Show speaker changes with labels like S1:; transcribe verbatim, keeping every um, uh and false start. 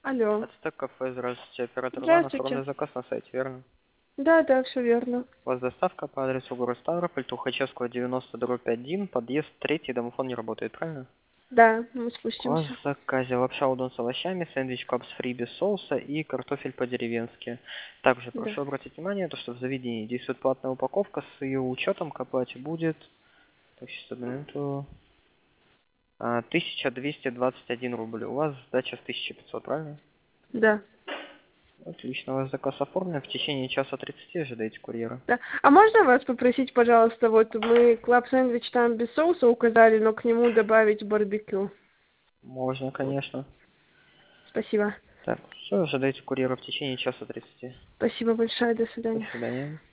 S1: Алло.
S2: Ацтек кафе, здравствуйте. Оператор Иван,
S1: Здравствуйте.
S2: оформленный заказ на сайте, верно?
S1: Да, да, все верно.
S2: У вас доставка по адресу город Ставрополь, Тухачевского, девяносто, дробь один, подъезд третий, домофон не работает, правильно?
S1: Да, мы
S2: У вас
S1: спустимся.
S2: в заказе лапша удон с овощами, сэндвич капс фри без соуса и картофель по-деревенски. Также
S1: Да.
S2: прошу обратить внимание, то, что в заведении действует платная упаковка, с ее учетом к оплате будет, так, сейчас, одну минуту, а, тысяча двести двадцать один рубль. У вас сдача в тысяча пятьсот, правильно?
S1: Да.
S2: Отлично, у вас заказ оформлен. В течение часа тридцати ожидаете курьера.
S1: Да. А можно вас попросить, пожалуйста, вот мы клаб сэндвич там без соуса указали, но к нему добавить барбекю.
S2: Можно, конечно.
S1: Спасибо.
S2: Так, все, ожидайте курьера в течение часа тридцати.
S1: Спасибо большое. До
S2: До
S1: свидания.
S2: свидания.